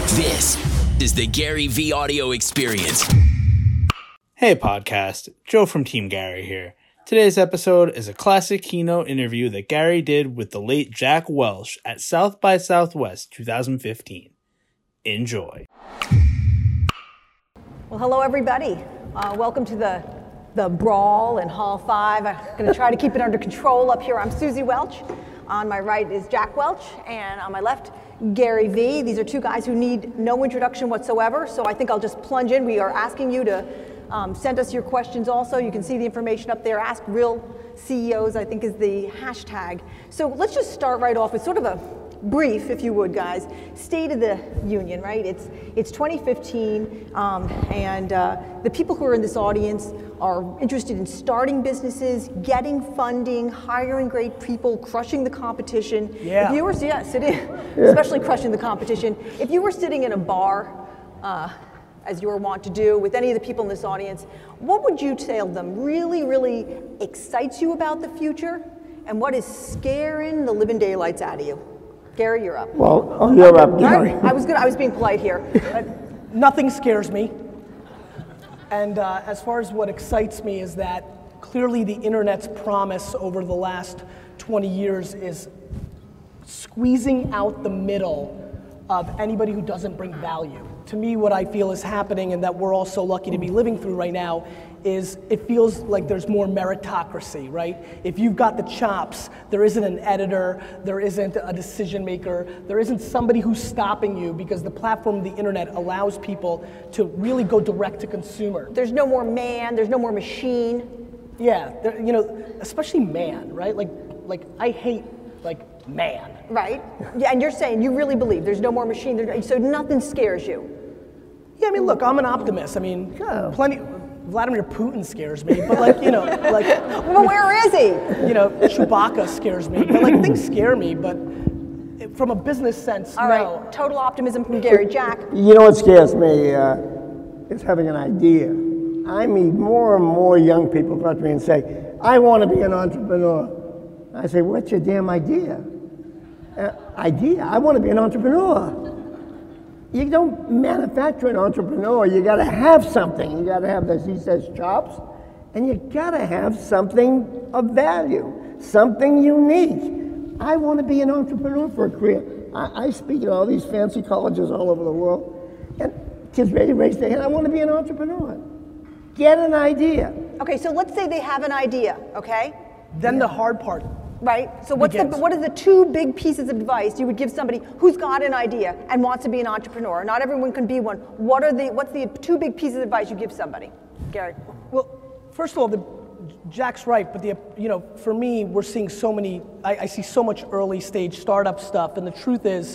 This is the Gary V Audio Experience. Hey podcast, Joe from Team Gary here. Today's episode is a classic keynote interview that Gary did with the late Jack Welch at South by Southwest 2015. Enjoy. Well, hello everybody. Welcome to the brawl in Hall 5. I'm going to try to keep it under control up here. I'm Susie Welch. On my right is Jack Welch, and on my left, Gary V. These are two guys who need no introduction whatsoever, so I think I'll just plunge in. We are asking you to send us your questions also. You can see the information up there. Ask Real CEOs, I think, is the hashtag. So let's just start right off with sort of a brief, if you would, guys. State of the Union, right? It's 2015, and the people who are in this audience are interested in starting businesses, getting funding, hiring great people, crushing the competition. Yeah. If you were, especially crushing the competition. If you were sitting in a bar, as you were wont to do with any of the people in this audience, what would you tell them really, really excites you about the future, and what is scaring the living daylights out of you? Gary, you're up. Well, you're up, Gary. I was being polite here. Nothing scares me. And as far as what excites me is that clearly the internet's promise over the last 20 years is squeezing out the middle of anybody who doesn't bring value. To me, what I feel is happening, and that we're all so lucky to be living through right now, is it feels like there's more meritocracy, right? If you've got the chops, there isn't an editor, there isn't a decision maker, there isn't somebody who's stopping you, because the platform of the internet allows people to really go direct to consumer. There's no more man, there's no more machine. Yeah, especially man, right? Like I hate man. Right, yeah, and you're saying you really believe there's no more machine, so nothing scares you. Yeah, I mean, look, I'm an optimist. I mean, Vladimir Putin scares me, but Well, where is he? Chewbacca scares me, but things scare me, but from a business sense, All right, total optimism from Gary. Jack? You know what scares me is having an idea. I meet more and more young people come up to me and say, I want to be an entrepreneur. I say, what's your damn idea? Idea? I want to be an entrepreneur. You don't manufacture an entrepreneur. You got to have something. You got to have, as he says, chops, and you got to have something of value, something unique. I want to be an entrepreneur for a career. I speak at all these fancy colleges all over the world, and kids ready to raise their hand. I want to be an entrepreneur. Get an idea. Okay, so let's say they have an idea, okay? Then the hard part. Right, so what are the two big pieces of advice you would give somebody who's got an idea and wants to be an entrepreneur? Not everyone can be one. What's the two big pieces of advice you give somebody? Gary? Well, first of all, Jack's right, but for me, we're seeing so many, I see so much early stage startup stuff, and the truth is,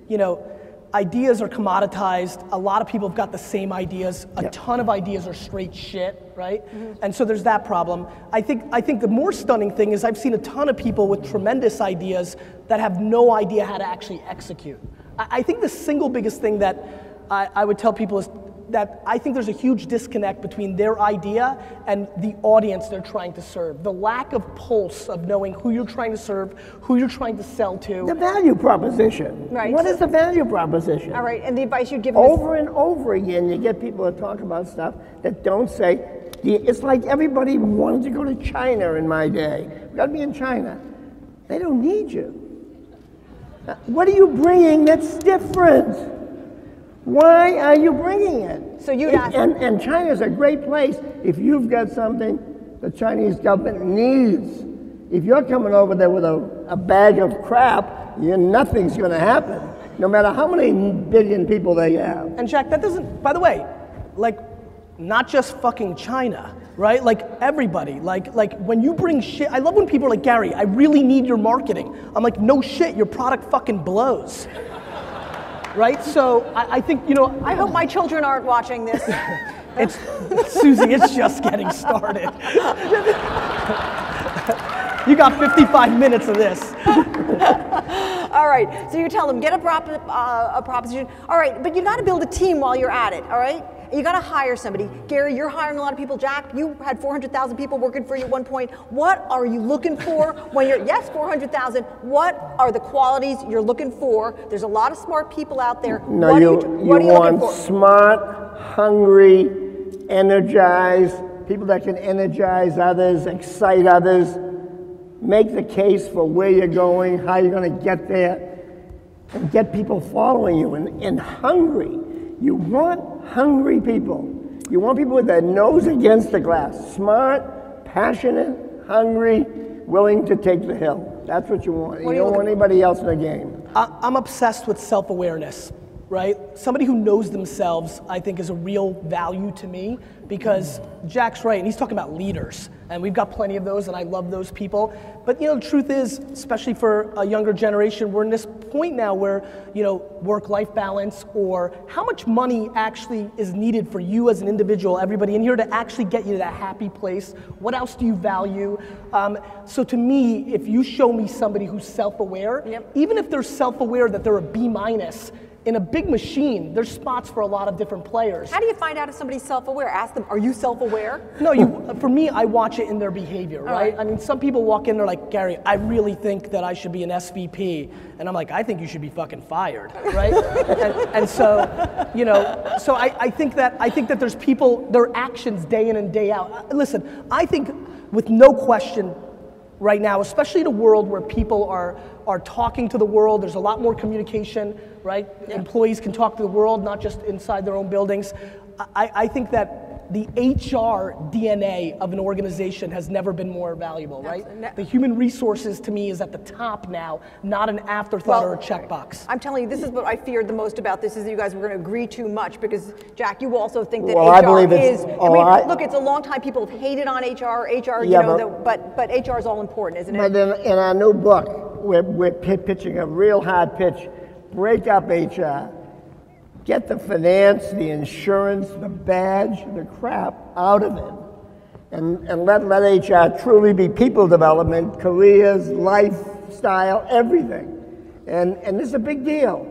ideas are commoditized. A lot of people have got the same ideas. A ton of ideas are straight shit, right? Mm-hmm. And so there's that problem. I think the more stunning thing is I've seen a ton of people with tremendous ideas that have no idea how to actually execute. I think the single biggest thing that I would tell people is that I think there's a huge disconnect between their idea and the audience they're trying to serve. The lack of pulse of knowing who you're trying to serve, who you're trying to sell to. The value proposition. Right. What is the value proposition? All right, and the advice you'd give over and over again, you get people to talk about stuff that don't say, it's like everybody wanted to go to China in my day. We've got to be in China. They don't need you. What are you bringing that's different? Why are you bringing it? So you'd ask. And China's a great place if you've got something the Chinese government needs. If you're coming over there with a bag of crap, nothing's going to happen, no matter how many billion people they have. And Jack, that doesn't, by the way, not just fucking China, right? Everybody, when you bring shit, I love when people are like, Gary, I really need your marketing. I'm like, no shit, your product fucking blows. Right, so I think, I hope my children aren't watching this. Susie, it's just getting started. You got 55 minutes of this. All right, so you tell them, get a proposition. All right, but you got to build a team while you're at it, all right? and you got to hire somebody. Gary, you're hiring a lot of people. Jack, you had 400,000 people working for you at one point. What are you looking for when you're, yes, 400,000. What are the qualities you're looking for? There's a lot of smart people out there. No, what you are you looking want for? smart, hungry, energized, people that can energize others, excite others, make the case for where you're going, how you're going to get there, and get people following you. And hungry. You want hungry people. You want people with their nose against the glass. Smart, passionate, hungry, willing to take the hill. That's what you want. You don't want anybody else in the game. I'm obsessed with self-awareness, right? Somebody who knows themselves, I think, is a real value to me, because Jack's right, and he's talking about leaders, and we've got plenty of those, and I love those people. But the truth is, especially for a younger generation, we're in this point now where, work-life balance, or how much money actually is needed for you as an individual, everybody in here, to actually get you to that happy place. What else do you value? So to me, if you show me somebody who's self-aware, even if they're self-aware that they're a B-, in a big machine, there's spots for a lot of different players. How do you find out if somebody's self-aware? Ask them, are you self-aware? No, for me, I watch it in their behavior, right? I mean, some people walk in, they're like, Gary, I really think that I should be an SVP. And I'm like, I think you should be fucking fired, right? and so, so I think that there's people, their actions day in and day out. Listen, I think with no question, right now, especially in a world where people are talking to the world, there's a lot more communication, right? Yeah. Employees can talk to the world, not just inside their own buildings. I think that the HR DNA of an organization has never been more valuable, right? The human resources, to me, is at the top now, not an afterthought or a checkbox. I'm telling you, this is what I feared the most about this, is that you guys were going to agree too much, because, Jack, you also think that HR is, look, it's a long time people have hated on HR, but HR is all important, isn't it? But in our new book, we're pitching a real hard pitch. Break up HR. Get the finance, the insurance, the badge, the crap out of it. And let HR truly be people development, careers, lifestyle, everything. And this is a big deal.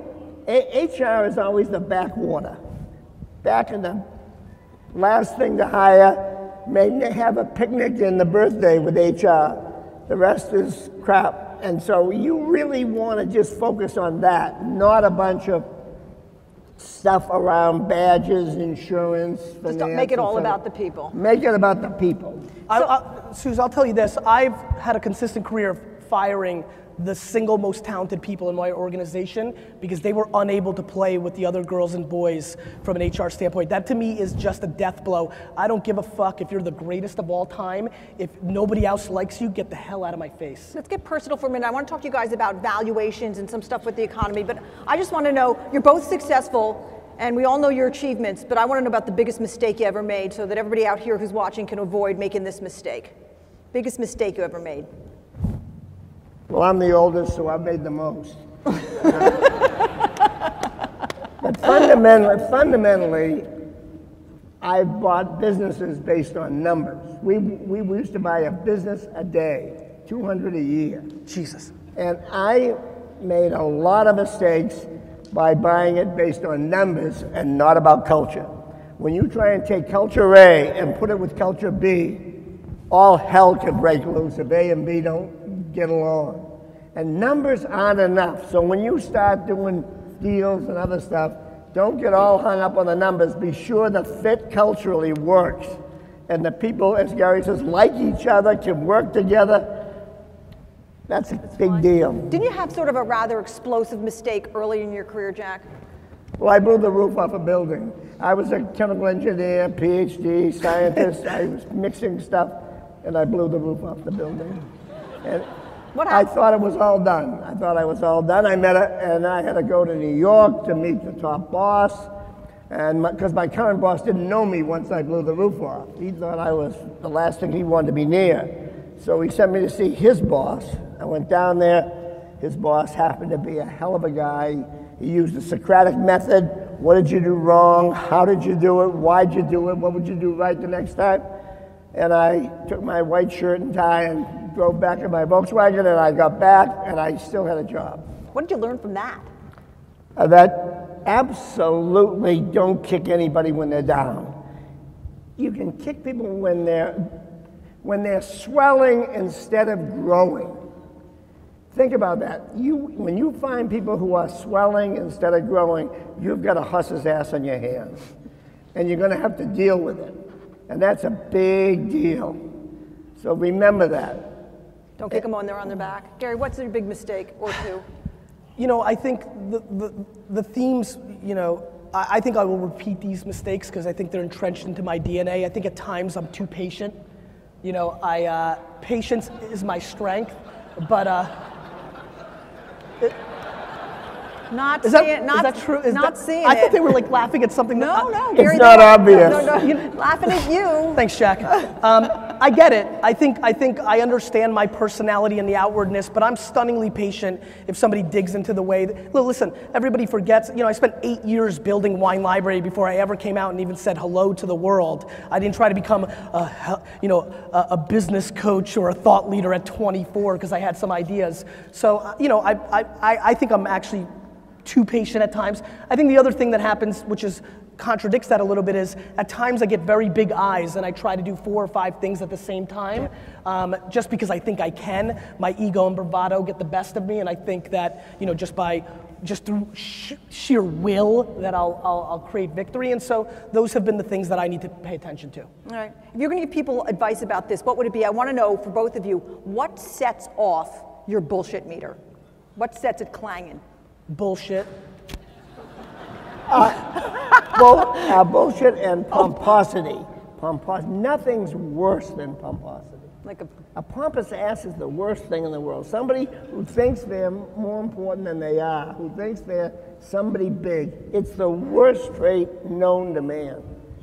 HR is always the backwater. Back in the last thing to hire, may have a picnic and the birthday with HR. The rest is crap. And so you really want to just focus on that, not a bunch of stuff around badges, insurance, finance. Just make it all about the people. Make it about the people. Suze, I'll tell you this. I've had a consistent career of firing the single most talented people in my organization because they were unable to play with the other girls and boys from an HR standpoint. That to me is just a death blow. I don't give a fuck if you're the greatest of all time. If nobody else likes you, get the hell out of my face. Let's get personal for a minute. I want to talk to you guys about valuations and some stuff with the economy, but I just want to know, you're both successful and we all know your achievements, but I want to know about the biggest mistake you ever made so that everybody out here who's watching can avoid making this mistake. Biggest mistake you ever made. Well, I'm the oldest, so I've made the most. But fundamentally, I've bought businesses based on numbers. We used to buy a business a day, 200 a year. Jesus. And I made a lot of mistakes by buying it based on numbers and not about culture. When you try and take culture A and put it with culture B, all hell can break loose if A and B don't get along. And numbers aren't enough. So when you start doing deals and other stuff, don't get all hung up on the numbers. Be sure the fit culturally works. And the people, as Gary says, like each other, can work together. That's a big deal. Didn't you have sort of a rather explosive mistake early in your career, Jack? Well, I blew the roof off a building. I was a chemical engineer, PhD, scientist. I was mixing stuff, and I blew the roof off the building. And I thought it was all done. I thought I was all done. I met her, and I had to go to New York to meet the top boss, and because my current boss didn't know me once I blew the roof off. He thought I was the last thing he wanted to be near. So he sent me to see his boss. I went down there. His boss happened to be a hell of a guy. He used the Socratic method. What did you do wrong? How did you do it? Why'd you do it? What would you do right the next time? And I took my white shirt and tie and drove back in my Volkswagen, and I got back, and I still had a job. What did you learn from that? That absolutely don't kick anybody when they're down. You can kick people when they're swelling instead of growing. Think about that. When you find people who are swelling instead of growing, you've got a huss's ass on your hands. And you're going to have to deal with it. And that's a big deal. So remember that. Don't kick them when they're on their back. Gary, what's your big mistake or two? You know, I think the themes, you know, I think I will repeat these mistakes because I think they're entrenched into my DNA. I think at times I'm too patient. You know, patience is my strength, but Not is seeing, that true? Not seeing I it. thought they were like laughing at something. No, It's Gary, not obvious. No, laughing at you. Thanks, Jack. I get it. I think I understand my personality and the outwardness, but I'm stunningly patient if somebody digs into the way. Well, listen, everybody forgets. You know, I spent 8 years building Wine Library before I ever came out and even said hello to the world. I didn't try to become a business coach or a thought leader at 24 because I had some ideas. So, you know, I think I'm actually too patient at times. I think the other thing that happens, which contradicts that a little bit, is at times I get very big eyes and I try to do 4 or 5 things at the same time, just because I think I can. My ego and bravado get the best of me, and I think that, you know, just through sheer will that I'll create victory. And so those have been the things that I need to pay attention to. All right. If you're going to give people advice about this, what would it be? I want to know for both of you, what sets off your bullshit meter? What sets it clanging? Bullshit. Bullshit and pomposity. Nothing's worse than pomposity. Like A pompous ass is the worst thing in the world. Somebody who thinks they're more important than they are, who thinks they're somebody big. It's the worst trait known to man.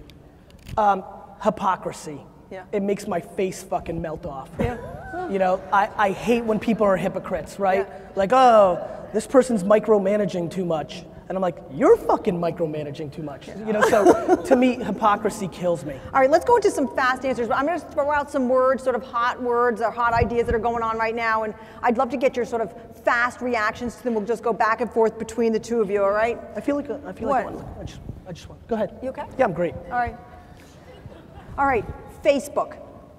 Hypocrisy. Yeah. It makes my face fucking melt off. Yeah. You know, I hate when people are hypocrites, right? Yeah. Like, oh, this person's micromanaging too much. And I'm like, you're fucking micromanaging too much. You know, so to me, hypocrisy kills me. All right, let's go into some fast answers. I'm going to throw out some words, sort of hot words or hot ideas that are going on right now, and I'd love to get your sort of fast reactions to them. We'll just go back and forth between the two of you, all right? I feel like What? I just want. Go ahead. You okay? Yeah, I'm great. All right. All right, Facebook.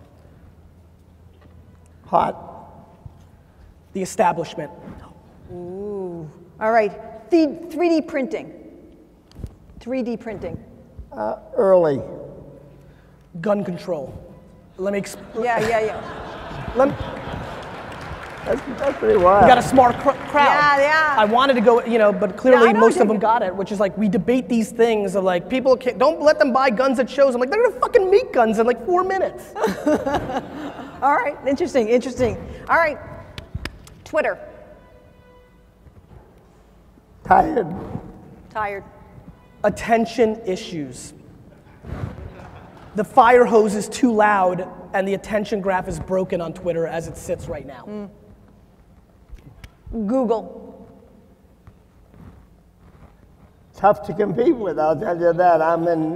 Hot. The establishment. Ooh. All right, 3D printing. 3D printing. Early. Gun control. Let me Yeah. That's pretty wild. We got a smart crowd. Yeah. I wanted to go, you know, but clearly I know, most of Jake. them got it, which is like, we debate these things of like, people can't, don't let them buy guns at shows. I'm like, they're gonna fucking make guns in like 4 minutes. All right, interesting. All right, Twitter. Tired. Attention issues. The fire hose is too loud and the attention graph is broken on Twitter as it sits right now. Google. Tough to compete with, I'll tell you that. I'm in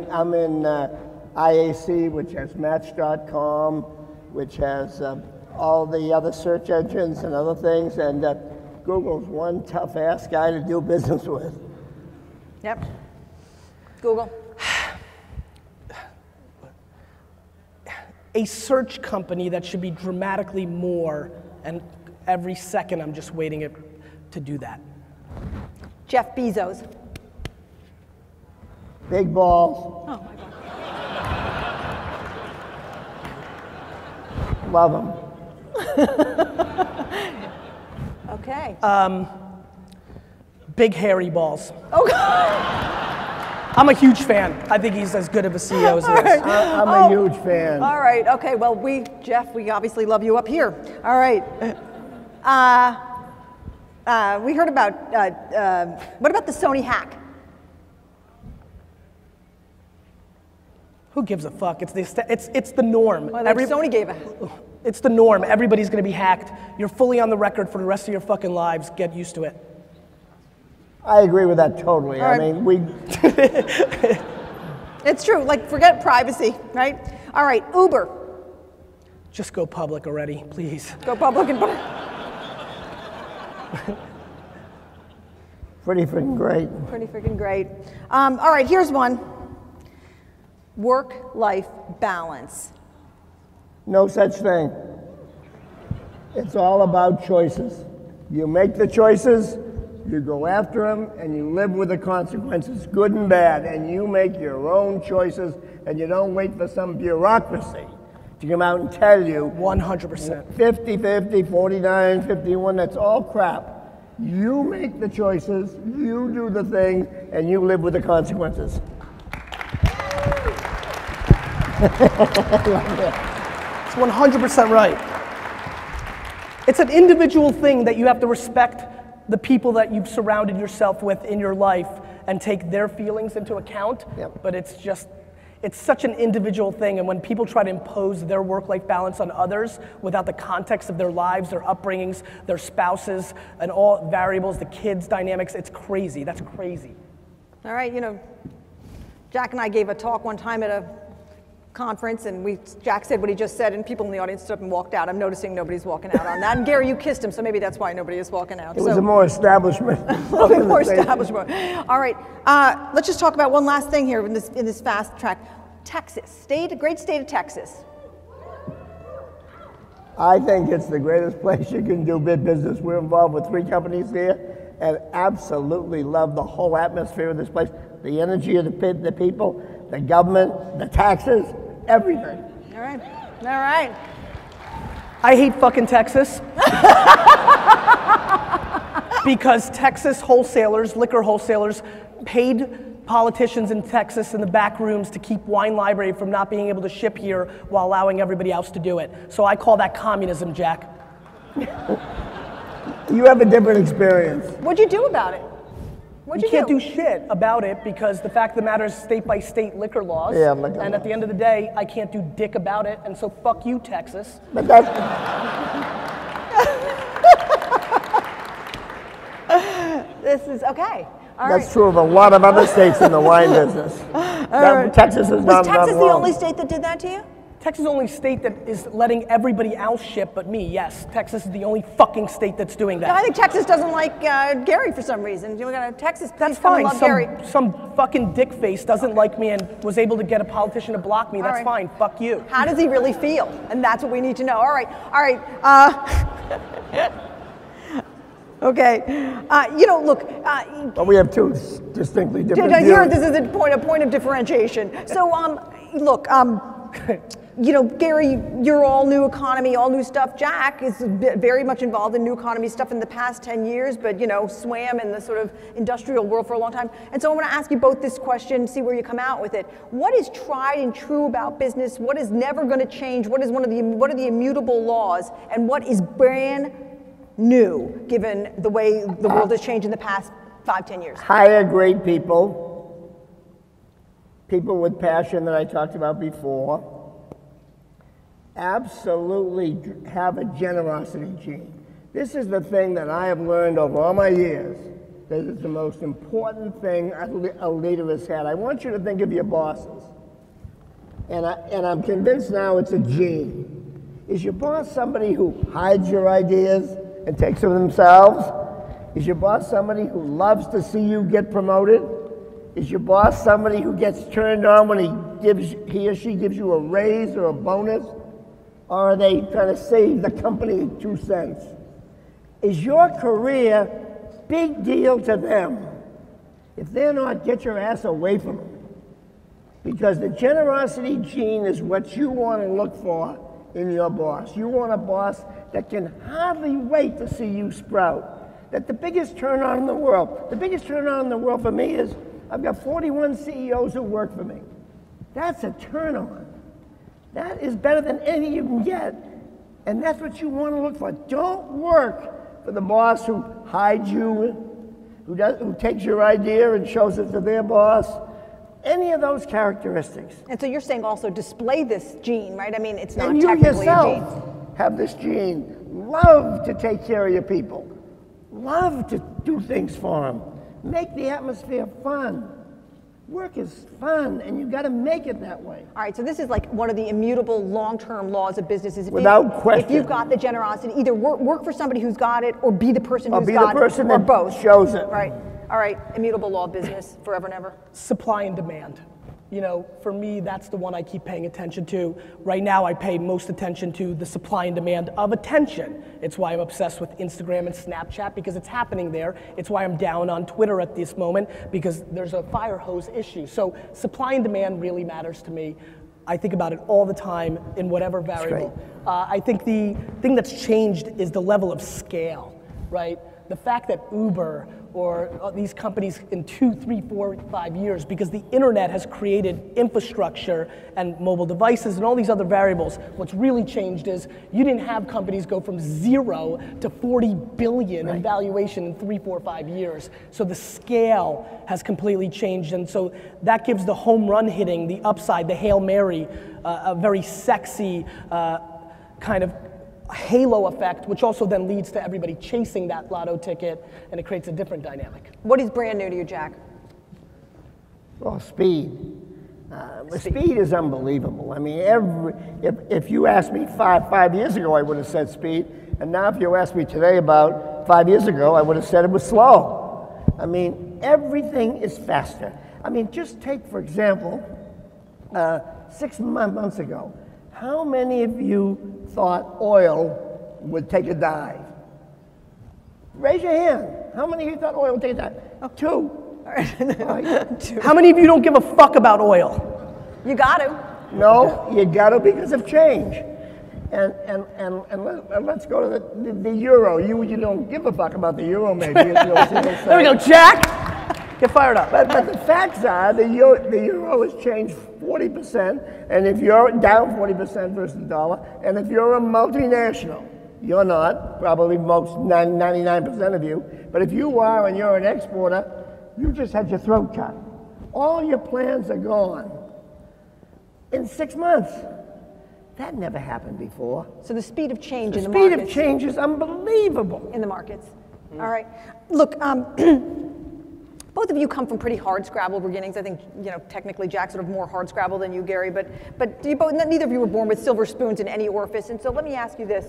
IAC, which has Match.com, which has all the other search engines and other things, and Google's one tough ass guy to do business with. Yep. Google. A search company that should be dramatically more, and every second I'm just waiting it to do that. Jeff Bezos. Big balls. Oh my God. Love them. Okay. Big hairy balls. Oh God. I'm a huge fan. I think he's as good of a CEO as there is. I'm a huge fan. All right. Okay. Well, Jeff, we obviously love you up here. All right. We heard about. What about the Sony hack? Who gives a fuck? It's the norm. Well, Sony gave it. It's the norm. Everybody's gonna be hacked. You're fully on the record for the rest of your fucking lives. Get used to it. I agree with that totally. All right. I mean, It's true. Like, forget privacy, right? All right. Uber. Just go public already, please. Go public and. Pretty freaking great. Pretty freaking great. All right, here's one. Work-life balance. No such thing. It's all about choices. You make the choices, you go after them, and you live with the consequences, good and bad, and you make your own choices, and you don't wait for some bureaucracy to come out and tell you 100%. 50-50, 49-51, that's all crap. You make the choices, you do the thing, and you live with the consequences. It's 100% right. It's an individual thing that you have to respect the people that you've surrounded yourself with in your life and take their feelings into account. Yep. But it's such an individual thing, and when people try to impose their work-life balance on others without the context of their lives, their upbringings, their spouses, and all variables, the kids' dynamics, it's crazy. That's crazy. All right, Jack and I gave a talk one time at a conference, and Jack said what he just said, and people in the audience stood up and walked out. I'm noticing nobody's walking out on that. And Gary, you kissed him, so maybe that's why nobody is walking out. It was a more establishment. A little bit more establishment. All right, let's just talk about one last thing here in this fast track. Texas, great state of Texas. I think it's the greatest place you can do big business. We're involved with 3 companies here and absolutely love the whole atmosphere of this place, the energy of the people, the government, the taxes, everything. All right, all right. I hate fucking Texas. Because Texas wholesalers, liquor wholesalers, paid politicians in Texas in the back rooms to keep Wine Library from not being able to ship here while allowing everybody else to do it. So I call that communism, Jack. You have a different experience. What'd you do about it? What'd you can't do shit about it because the fact of the matter is state by state liquor laws. Yeah, liquor and laws. at the end of the day, I can't do dick about it, and so fuck you, Texas. But that's, This is okay. All that's right. true of a lot of other states in the wine business. Texas is not Was Texas the wrong. only state that did that to you? Texas is the only state that is letting everybody else ship but me, yes. Texas is the only fucking state that's doing that. No, I think Texas doesn't like Gary for some reason. You got Texas. That's please come and fine. Love Gary. Some fucking dick face doesn't like me and was able to get a politician to block me. All That's right. fine. Fuck you. How does he really feel? And that's what we need to know. All right, all right. Okay. Look. But we have 2 distinctly different Here, views. this is a point of differentiation. So, look. Gary, you're all new economy, all new stuff. Jack is very much involved in new economy stuff in the past 10 years, but, swam in the sort of industrial world for a long time. And so I want to ask you both this question, see where you come out with it. What is tried and true about business? What is never going to change? What are the immutable laws? And what is brand new, given the way the world has changed in the past 5-10 years? Hire great people with passion that I talked about before. Absolutely have a generosity gene. This is the thing that I have learned over all my years, that is the most important thing a leader has had. I want you to think of your bosses. And I'm convinced now it's a gene. Is your boss somebody who hides your ideas and takes them themselves? Is your boss somebody who loves to see you get promoted? Is your boss somebody who gets turned on when he or she gives you a raise or a bonus? Or are they trying to save the company 2 cents? Is your career big deal to them? If they're not, get your ass away from them. Because the generosity gene is what you want to look for in your boss. You want a boss that can hardly wait to see you sprout. That the biggest turn on in the world for me is I've got 41 CEOs who work for me. That's a turn on. That is better than any you can get. And that's what you want to look for. Don't work for the boss who hides you, who takes your idea and shows it to their boss. Any of those characteristics. And so you're saying also display this gene, right? I mean, it's not And you technically a yourself gene. have this gene. Love to take care of your people. Love to do things for them. Make the atmosphere fun. Work is fun, and you've got to make it that way. All right, so this is like one of the immutable long-term laws of businesses. Without question. If you've got the generosity, either work for somebody who's got it or be the person Or who's be got the person it, or that both. shows it. Right. All right, immutable law of business, forever and ever. Supply and demand. You know, for me, that's the one I keep paying attention to. Right now, I pay most attention to the supply and demand of attention. It's why I'm obsessed with Instagram and Snapchat, because it's happening there. It's why I'm down on Twitter at this moment, because there's a fire hose issue. So supply and demand really matters to me. I think about it all the time in whatever variable. I think the thing that's changed is the level of scale, right? The fact that Uber or these companies in 2, 3, 4, 5 years, because the internet has created infrastructure and mobile devices and all these other variables, what's really changed is you didn't have companies go from 0 to 40 billion in valuation in 3, 4, 5 years. So the scale has completely changed, and so that gives the home run hitting, the upside, the Hail Mary, a very sexy kind of halo effect, which also then leads to everybody chasing that lotto ticket, and it creates a different dynamic. What is brand new to you, Jack? Well, speed. Speed is unbelievable. I mean, if you asked me five years ago, I would have said speed. And now if you ask me today about 5 years ago, I would have said it was slow. I mean, everything is faster. I mean, just take, for example, 6 months ago, how many of you thought oil would take a dive? Raise your hand. How many of you thought oil would take a dive? Oh. 2. All right. 2. How many of you don't give a fuck about oil? You got to. No, you got to because of change. And let's go to the euro. You don't give a fuck about the euro, maybe. There we go, Jack. Get fired up. But the facts are the euro has changed 40%, and if you're down 40% versus the dollar, and if you're a multinational, you're not, probably most 99% of you, but if you are and you're an exporter, you just had your throat cut. All your plans are gone in 6 months. That never happened before. So the speed of change in the markets. The speed of change is unbelievable. In the markets. All right. Look, both of you come from pretty hard scrabble beginnings. I think, you know, technically Jack's sort of more hard scrabble than you, Gary, but you both, neither of you were born with silver spoons in any orifice. And so let me ask you this.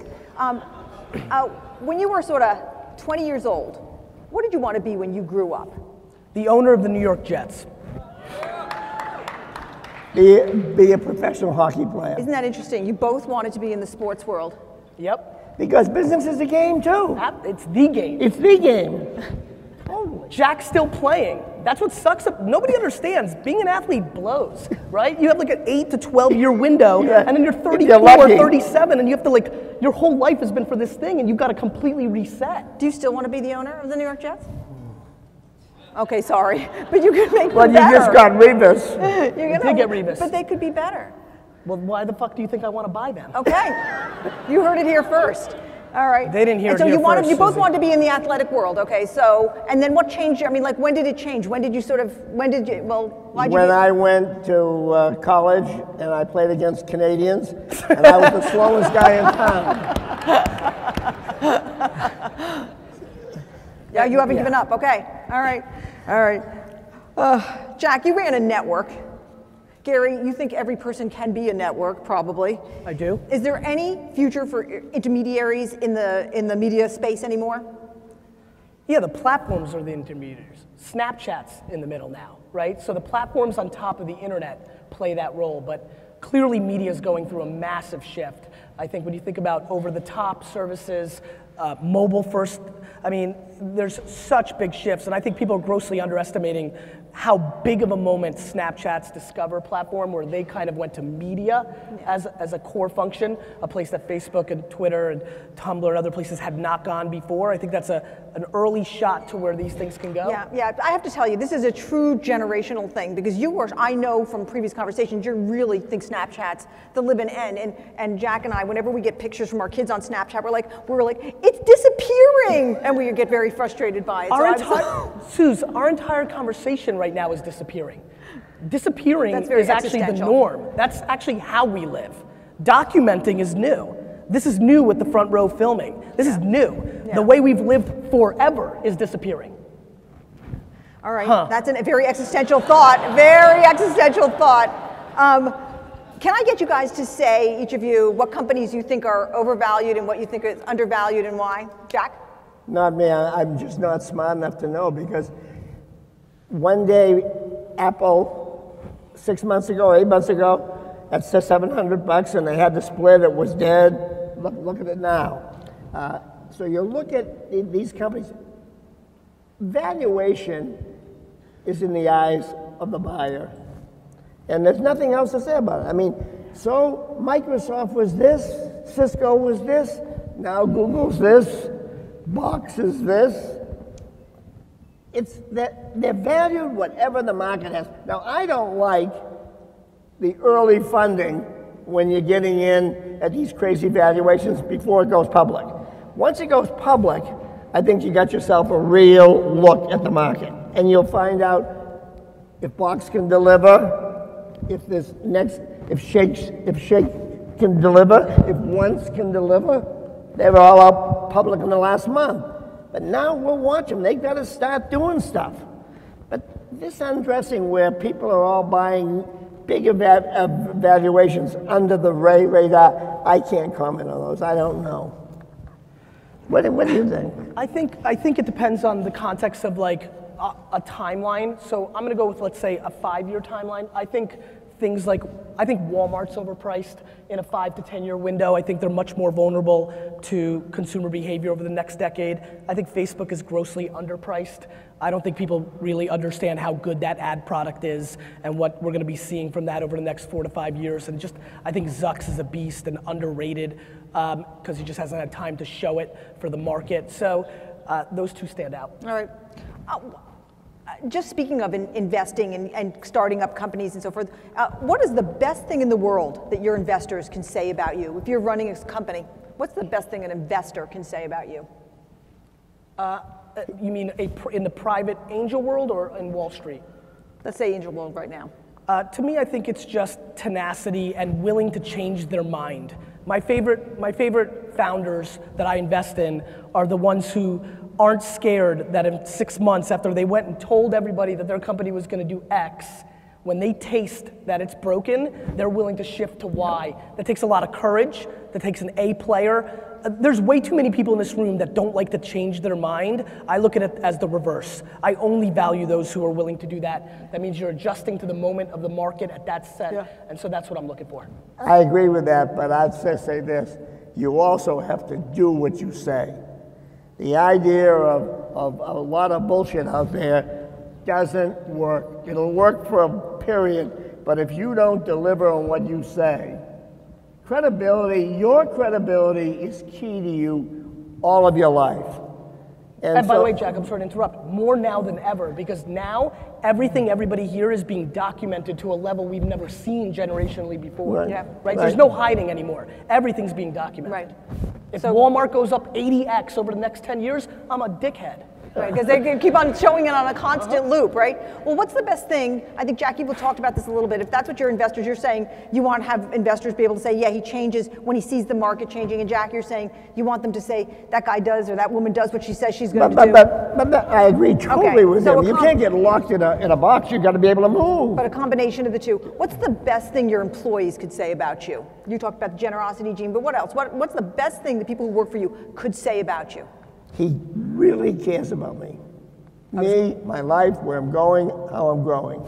When you were sort of 20 years old, what did you want to be when you grew up? The owner of the New York Jets. Be a professional hockey player. Isn't that interesting? You both wanted to be in the sports world. Yep. Because business is a game too. It's the game. It's the game. Jack's still playing. That's what sucks. Nobody understands. Being an athlete blows, right? You have like an 8 to 12 year window, and then you're 34 or 37, and you have to like, your whole life has been for this thing, and you've got to completely reset. Do you still want to be the owner of the New York Jets? Okay, sorry, but you could make them better. Well, you just got Revis. You did get Revis. But they could be better. Well, why the fuck do you think I want to buy them? Okay, you heard it here first. All right. They didn't hear it here first. You both wanted to be in the athletic world, okay? So, and then what changed? I mean, like, when did it change? When did you, why'd you? When I went to college and I played against Canadians, and I was the slowest guy in town. Yeah, you haven't given up. Okay. All right. All right. Jack, you ran a network. Gary, you think every person can be a network, probably. I do. Is there any future for intermediaries in the media space anymore? Yeah, the platforms are the intermediaries. Snapchat's in the middle now, right? So the platforms on top of the internet play that role, but clearly media is going through a massive shift. I think when you think about over-the-top services, mobile first, I mean, there's such big shifts, and I think people are grossly underestimating how big of a moment Snapchat's Discover platform, where they kind of went to media as a core function, a place that Facebook and Twitter and Tumblr and other places had not gone before. I think that's an early shot to where these things can go. Yeah, I have to tell you, this is a true generational thing, because I know from previous conversations, you really think Snapchat's the living end, and Jack and I, whenever we get pictures from our kids on Snapchat, we're like, it's disappearing, and we get very frustrated by it. Suze, our entire conversation right now is disappearing. Disappearing is actually the norm. That's actually how we live. Documenting is new. This is new with the front row filming. This is new. Yeah. The way we've lived forever is disappearing. All right, that's a very existential thought. Very existential thought. Can I get you guys to say, each of you, what companies you think are overvalued and what you think is undervalued and why? Jack? Not me. I'm just not smart enough to know, because One day, Apple, 6 months ago, 8 months ago, at $700, and they had to split. It was dead. Look at it now. So you look at these companies. Valuation is in the eyes of the buyer, and there's nothing else to say about it. I mean, so Microsoft was this, Cisco was this, now Google's this, Box is this. It's that they're valued whatever the market has. Now, I don't like the early funding when you're getting in at these crazy valuations before it goes public. Once it goes public, I think you got yourself a real look at the market, and you'll find out if Box can deliver, if Shake can deliver, if Once can deliver. They were all out public in the last month. But now we'll watch them. They've got to start doing stuff. But this undressing where people are all buying big valuations under the radar, I can't comment on those. I don't know. What do you think? I think it depends on the context of like a timeline. So I'm going to go with, let's say, a 5-year timeline. I think Walmart's overpriced in a 5 to 10 year window. I think they're much more vulnerable to consumer behavior over the next decade. I think Facebook is grossly underpriced. I don't think people really understand how good that ad product is and what we're going to be seeing from that over the next 4 to 5 years. And I think Zucks is a beast and underrated because he just hasn't had time to show it for the market. So those two stand out. All right. Just speaking of investing and starting up companies and so forth, what is the best thing in the world that your investors can say about you? If you're running a company, what's the best thing an investor can say about you? You mean in the private angel world or in Wall Street? Let's say angel world right now. To me, I think it's just tenacity and willing to change their mind. My favorite founders that I invest in are the ones who aren't scared that in 6 months after they went and told everybody that their company was going to do X, when they taste that it's broken, they're willing to shift to Y. That takes a lot of courage. That takes an A player. There's way too many people in this room that don't like to change their mind. I look at it as the reverse. I only value those who are willing to do that. That means you're adjusting to the moment of the market at that set, and so that's what I'm looking for. I agree with that, but I'd say this. You also have to do what you say. The idea of a lot of bullshit out there doesn't work. It'll work for a period, but if you don't deliver on what you say, your credibility is key to you all of your life. And by the way, Jack, I'm sorry to interrupt, more now than ever, because now everything everybody here is being documented to a level we've never seen generationally before. Right. Yeah. Right? There's no hiding anymore. Everything's being documented. Right. If Walmart goes up 80x over the next 10 years, I'm a dickhead. Right, because they keep on showing it on a constant loop, right? Well, what's the best thing? I think Jackie will talk about this a little bit. If that's what your investors, you're saying you want to have investors be able to say, yeah, he changes when he sees the market changing. And Jack, you're saying you want them to say that guy does or that woman does what she says she's going to do. But I agree totally with him. You can't get locked in a box. You've got to be able to move. But a combination of the two. What's the best thing your employees could say about you? You talked about the generosity gene, but what else? What's the best thing that people who work for you could say about you? He really cares about me. Me, my life, where I'm going, how I'm growing.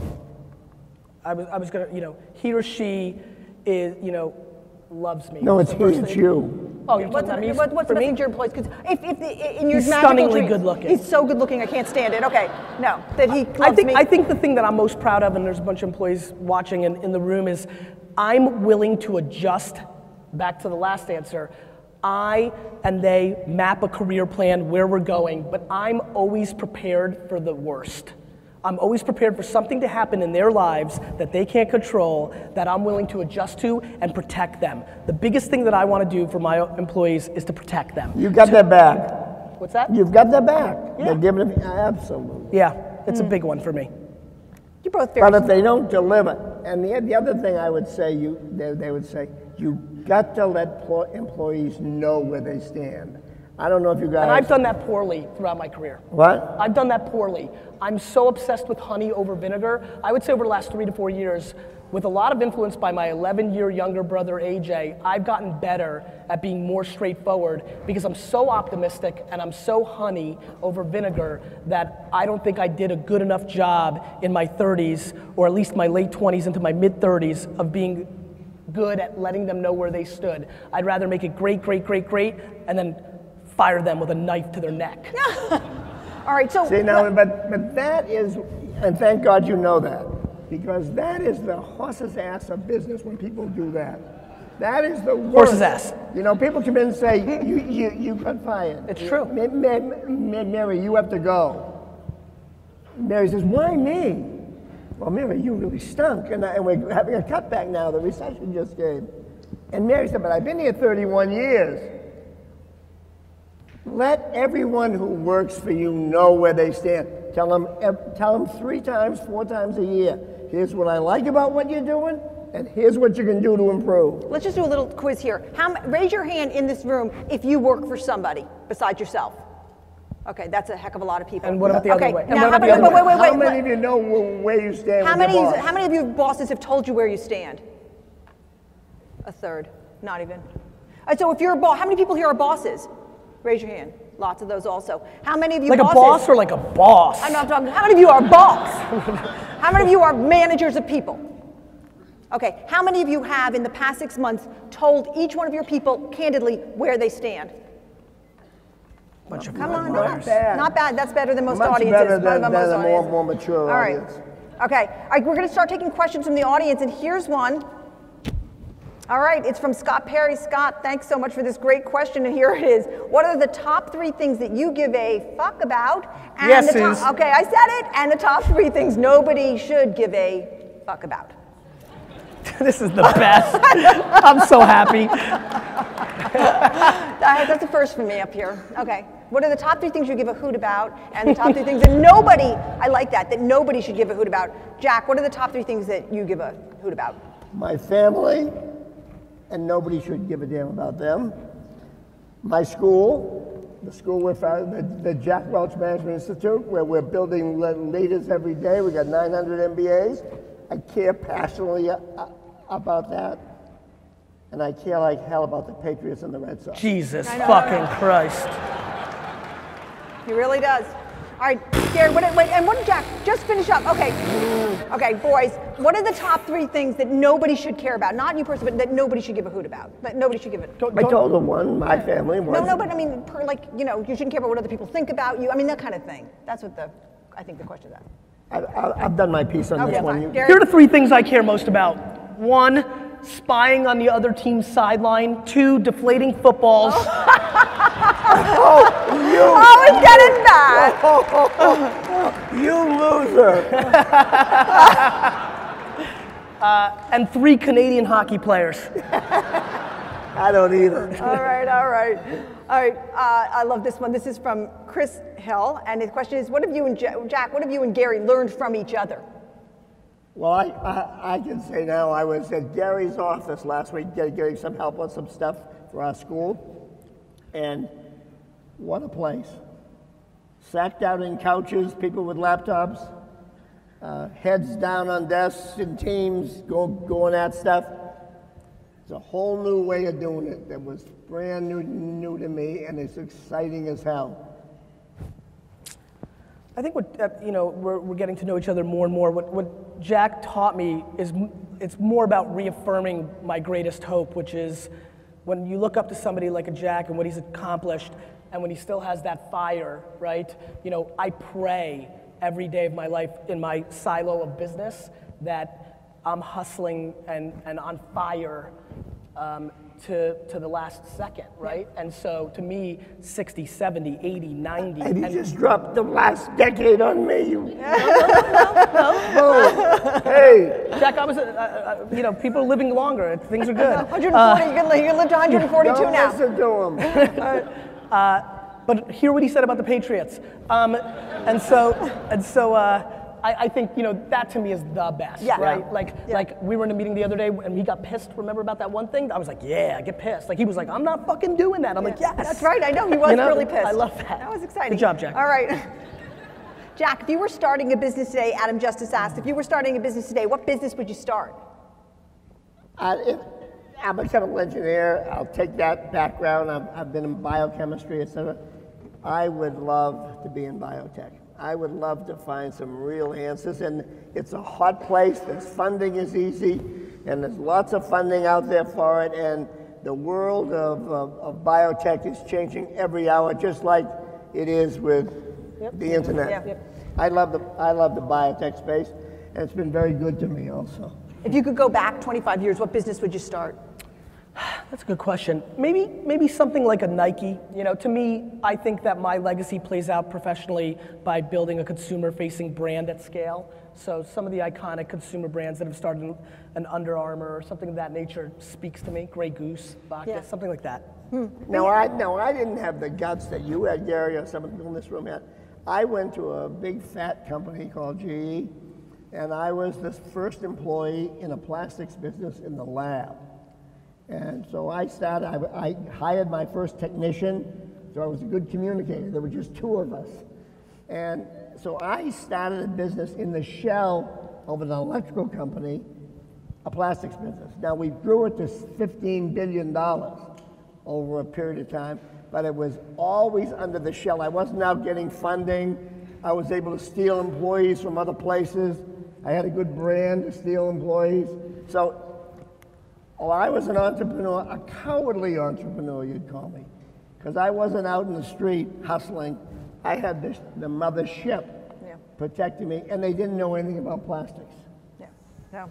I was gonna, he or she is, loves me. No, it's he, it's you. Oh, what's the best thing to your employees? Because in your he's stunningly good looking. He's so good looking, I can't stand it. Okay, no, that he loves me. I think the thing that I'm most proud of, and there's a bunch of employees watching in the room, is I'm willing to adjust. Back to the last answer. I and they map a career plan where we're going, but I'm always prepared for the worst. I'm always prepared for something to happen in their lives that they can't control, that I'm willing to adjust to and protect them. The biggest thing that I want to do for my employees is to protect them. You got their back. What's that? You've got their back. Yeah. They're giving it, absolutely. Yeah, it's a big one for me. You're both very But if they don't deliver, and the other thing I would say, they would say, you got to let employees know where they stand. I don't know if you guys. And I've done that poorly throughout my career. What? I've done that poorly. I'm so obsessed with honey over vinegar. I would say over the last 3 to 4 years, with a lot of influence by my 11-year younger brother, AJ, I've gotten better at being more straightforward because I'm so optimistic and I'm so honey over vinegar that I don't think I did a good enough job in my 30s, or at least my late 20s into my mid 30s, of being good at letting them know where they stood. I'd rather make it great, great, great, great, and then fire them with a knife to their neck. All right, so. See, now, but that is, and thank God you know that, because that is the horse's ass of business when people do that. That is the worst. Horse's ass. You know, people come in and say, you got fired. It's true. Mary, you have to go. Mary says, why me? Well, Mary, you really stunk, and we're having a cutback now. The recession just came. And Mary said, but I've been here 31 years. Let everyone who works for you know where they stand. Tell them 3 times, 4 times a year. Here's what I like about what you're doing, and here's what you can do to improve. Let's just do a little quiz here. Raise your hand in this room if you work for somebody besides yourself. Okay, that's a heck of a lot of people. And what about the other way? Now, wait. How many of you know where you stand How with your boss? many of you bosses have told you where you stand? A third, not even. All right, so if you're a boss, how many people here are bosses? Raise your hand. Lots of those also. How many of you Like bosses? a boss or like a boss? I'm not talking. How many of you are boss? How many of you are managers of people? Okay. How many of you have in the past 6 months told each one of your people candidly where they stand? Come on, Not bad. Not bad. That's better than most Much audiences. better than most a audiences. more mature All right. audience. Okay. All right. We're going to start taking questions from the audience, and here's one. All right, it's from Scott Perry. Scott, thanks so much for this great question, and here it is. What are the top 3 things that you give a fuck about? And Yes, the Suze. okay, I said it. And the top 3 things nobody should give a fuck about. This is the best. I'm so happy. That's a first for me up here. Okay. What are the top 3 things you give a hoot about? And the top 3 things that nobody, I like that nobody should give a hoot about. Jack, what are the top 3 things that you give a hoot about? My family, and nobody should give a damn about them. My school, the school we're founding, the Jack Welch Management Institute, where we're building leaders every day. We got 900 MBAs. I care passionately about that. And I care like hell about the Patriots and the Red Sox. Jesus fucking Christ. He really does. All right, Gary, what did Jack, just finish up. Okay, boys, what are the top 3 things that nobody should care about? Not you personally, but that nobody should give a hoot about. That nobody should give it. I told them one, my family. No, but I mean, you shouldn't care about what other people think about you. I mean, that kind of thing. That's what I think the question is at. I've done my piece on this one. Gary? Here are the 3 things I care most about. 1, spying on the other team's sideline. 2, deflating footballs. Oh, he's getting back. You loser. And 3, Canadian hockey players. I don't either. All right. I love this one. This is from Chris Hill, and the question is, what have you and Jack, what have you and Gary learned from each other? Well, I can say now I was at Gary's office last week getting some help on some stuff for our school, and what a place. Sat down in couches, people with laptops, heads down on desks in teams, going at stuff. It's a whole new way of doing it that was brand new to me, and it's exciting as hell. I think we're getting to know each other more and more. What Jack taught me is it's more about reaffirming my greatest hope, which is when you look up to somebody like a Jack and what he's accomplished, and when he still has that fire, right? I pray every day of my life in my silo of business that I'm hustling and on fire to the last second, right? And so to me, 60, 70, 80, 90. And you just dropped the last decade on me. No. Hey. Jack, I was, people are living longer. Things are good. 140, you can live to 142 Don't now. listen to him. But hear what he said about the Patriots. And so I think, that to me is the best, Yeah. right? Yeah. Like we were in a meeting the other day and he got pissed, remember about that one thing? I was like, yeah, get pissed. Like he was like, I'm not fucking doing that. I'm like, yes. That's right, I know, he was really pissed. I love that. That was exciting. Good job, Jack. All right. Jack, if you were starting a business today, Adam Justice asked, if you were starting a business today, what business would you start? I'm a chemical engineer. I'll take that background. I've been in biochemistry, etc. I would love to be in biotech. I would love to find some real answers. And it's a hot place. There's funding is easy. And there's lots of funding out there for it. And the world of biotech is changing every hour, just like it is with the internet. Yeah. I love the biotech space. And it's been very good to me also. If you could go back 25 years, what business would you start? That's a good question. Maybe something like a Nike. To me, I think that my legacy plays out professionally by building a consumer-facing brand at scale. So some of the iconic consumer brands that have started, an Under Armour or something of that nature, speaks to me. Grey Goose, vodka, something like that. Now I didn't have the guts that you had, Gary, or some of the people in this room had. I went to a big fat company called GE, and I was the first employee in a plastics business in the lab. And so I hired my first technician, so I was a good communicator. There were just two of us. And so I started a business in the shell of an electrical company, a plastics business. Now we grew it to $15 billion over a period of time, but it was always under the shell. I wasn't out getting funding. I was able to steal employees from other places. I had a good brand to steal employees. So I was an entrepreneur, a cowardly entrepreneur, you'd call me, because I wasn't out in the street hustling. I had the mothership protecting me, and they didn't know anything about plastics. Yeah.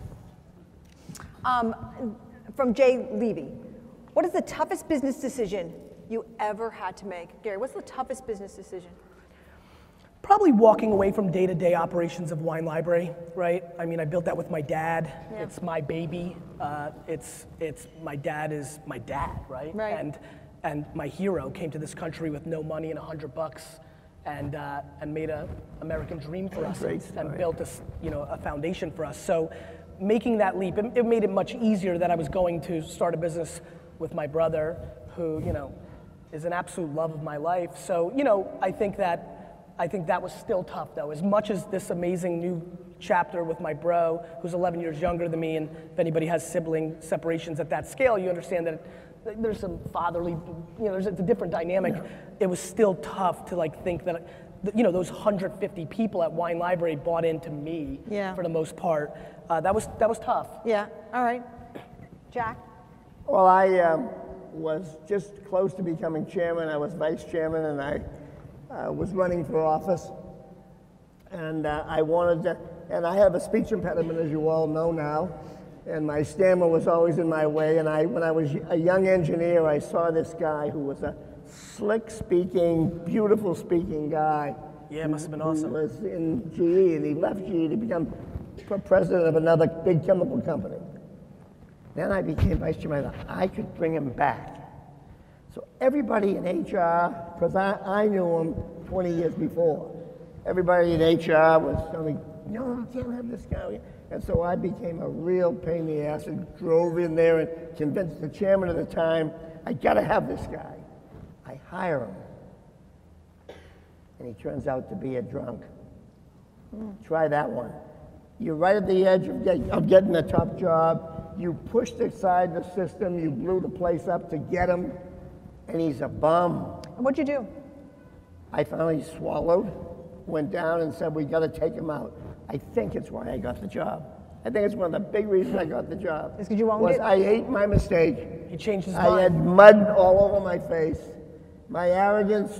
From Jay Levy, what is the toughest business decision you ever had to make? Gary, what's the toughest business decision? Probably walking away from day-to-day operations of Wine Library, right? I mean, I built that with my dad. Yeah. It's my baby. It's my dad is my dad, right? Right. And my hero came to this country with no money and $100 and made an American dream for us and built a foundation for us. So making that leap, it made it much easier that I was going to start a business with my brother, who is an absolute love of my life. So I think that was still tough, though. As much as this amazing new chapter with my bro, who's 11 years younger than me, and if anybody has sibling separations at that scale, you understand that there's some fatherly, it's a different dynamic. Yeah. It was still tough to think that, those 150 people at Wine Library bought into me for the most part. That was tough. Yeah. All right. Jack? Well, I was just close to becoming chairman. I was vice chairman, and I was running for office, and I wanted to, and I have a speech impediment, as you all know now, and my stammer was always in my way, and when I was a young engineer, I saw this guy who was a slick-speaking, beautiful-speaking guy. Yeah, it must have been awesome. He was in GE, and he left GE to become president of another big chemical company. Then I became vice chairman. I could bring him back. So everybody in HR, because I knew him 20 years before, everybody in HR was telling me, no, you can't have this guy. And so I became a real pain in the ass and drove in there and convinced the chairman at the time, I gotta have this guy. I hire him. And he turns out to be a drunk. Try that one. You're right at the edge of getting a top job. You pushed aside the system, you blew the place up to get him, and he's a bum. What'd you do? I finally swallowed, went down and said, we gotta take him out. I think it's why I got the job. I think it's one of the big reasons I got the job. It's because you owned it? I hate my mistake. He changed his mind. I had mud all over my face. My arrogance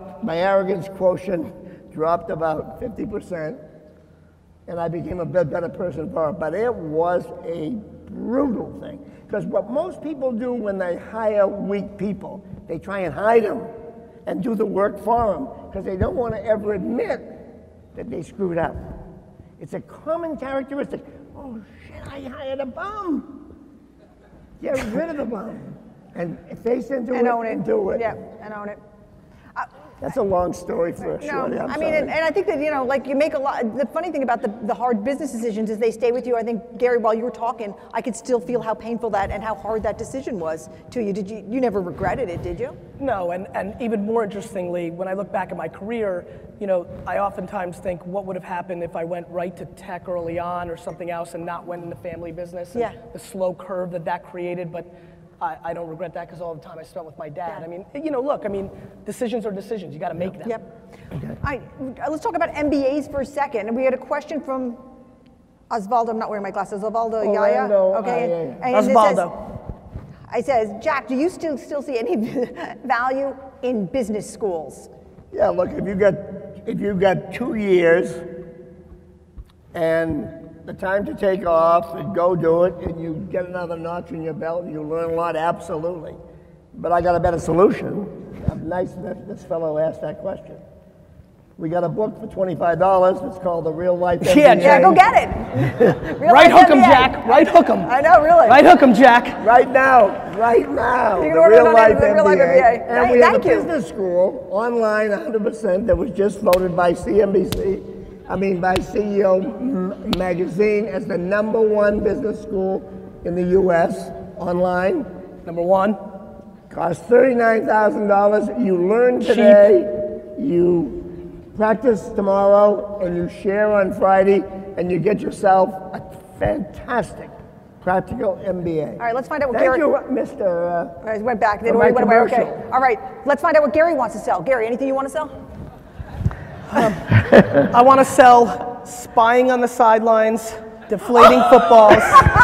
quotient dropped about 50%, and I became a better person for it. But it was a brutal thing. Because what most people do when they hire weak people, they try and hide them and do the work for them because they don't want to ever admit that they screwed up. It's a common characteristic. Oh shit, I hired a bum. Get rid of the bum and face into it and do it. Yeah, and own it. That's a long story for a short. I mean, and I think that, you know, like you make a lot, the funny thing about the hard business decisions is they stay with you. I think, Gary, while you were talking, I could still feel how painful that and how hard that decision was to you. You never regretted it, did you? No, and even more interestingly, when I look back at my career, you know, I oftentimes think what would have happened if I went right to tech early on or something else and not went into family business. And the slow curve that created, but I don't regret that because all the time I spent with my dad. I mean, you know, look, I mean, decisions are decisions. You got to make them. Yep. Okay. Let's talk about MBAs for a second. And we had a question from Osvaldo. I'm not wearing my glasses. Osvaldo Yaya. Okay. And Osvaldo. I says, Jack, do you still see any value in business schools? Yeah. Look, if you got 2 years and the time to take off and go do it, and you get another notch in your belt, and you learn a lot, absolutely. But I got a better solution. Nice that this fellow asked that question. We got a book for $25. It's called The Real Life MBA. Yeah, go get it. Right hook 'em, Jack. Right hook 'em. I know, really. Right hook 'em, Jack. Right now. You can The order Real it Life on the Real Life MBA. And we have a business school online 100% that was just voted by by CEO Magazine as the #1 business school in the U.S. online. #1. Costs $39,000. You learn today, you practice tomorrow, and you share on Friday, and you get yourself a fantastic practical MBA. All right, let's find out what Gary... Thank you, Mr. I went back. They went away. Okay. All right, let's find out what Gary wants to sell. Gary, anything you want to sell? I want to sell spying on the sidelines, deflating footballs.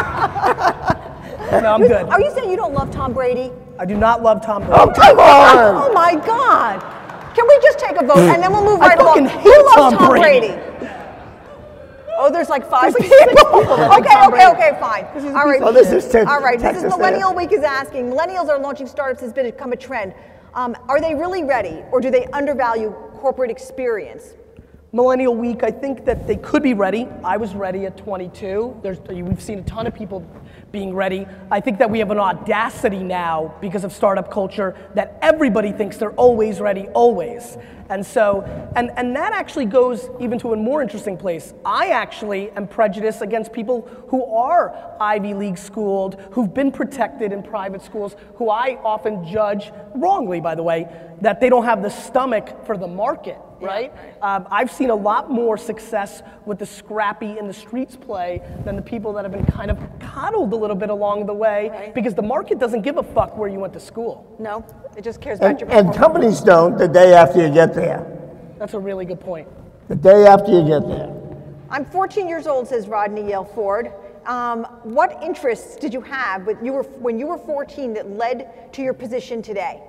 No, I'm good. Are you saying you don't love Tom Brady? I do not love Tom Brady. Oh, come on! Oh my God! Can we just take a vote and then we'll move right along? I fucking Who hate loves Tom Brady? Oh, there's like 5 people. Okay, fine. All right. Oh, this is All right. This is Texas Millennial Week is asking. Millennials are launching startups has become a trend. Are they really ready, or do they undervalue corporate experience? Millennial Week, I think that they could be ready. I was ready at 22. We've seen a ton of people being ready. I think that we have an audacity now because of startup culture that everybody thinks they're always ready, always. And so, and that actually goes even to a more interesting place. I actually am prejudiced against people who are Ivy League schooled, who've been protected in private schools, who I often judge, wrongly by the way, that they don't have the stomach for the market. Right? I've seen a lot more success with the scrappy in the streets play than the people that have been kind of coddled a little bit along the way because the market doesn't give a fuck where you went to school. No, it just cares about your performance. And companies don't the day after you get there. That's a really good point. The day after you get there. I'm 14 years old, says Rodney Yale Ford. What interests did you have when you were 14 that led to your position today?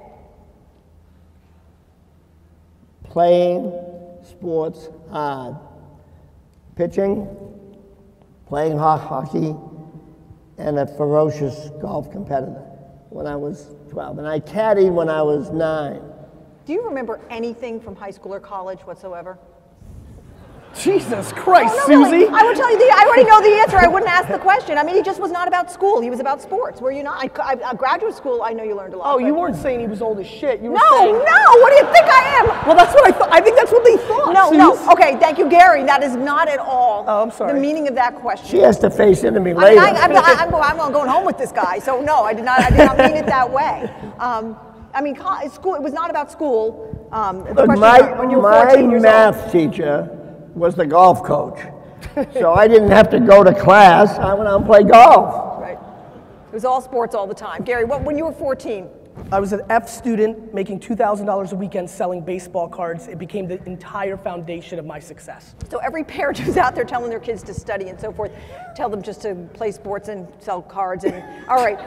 Playing sports hard. Pitching, playing hockey, and a ferocious golf competitor when I was 12. And I caddied when I was 9. Do you remember anything from high school or college whatsoever? Jesus Christ, no, Susie. Really. I would tell you, I already know the answer. I wouldn't ask the question. I mean, he just was not about school. He was about sports. Were you not? Graduate school, I know you learned a lot. Oh, you weren't saying he was old as shit. You were saying... No, what do you think I am? Well, that's what I thought. I think that's what they thought. No. Okay, thank you, Gary. That is not at all I'm sorry. the meaning of that question. She has to face into me later. I'm going home with this guy. So no, I did not mean it that way. I mean, school. It was not about school. Look, my math teacher was the golf coach. So I didn't have to go to class. I went out and played golf. Right. It was all sports all the time. Gary, when you were 14? I was an F student making $2,000 a weekend selling baseball cards. It became the entire foundation of my success. So every parent who's out there telling their kids to study and so forth, tell them just to play sports and sell cards. And all right.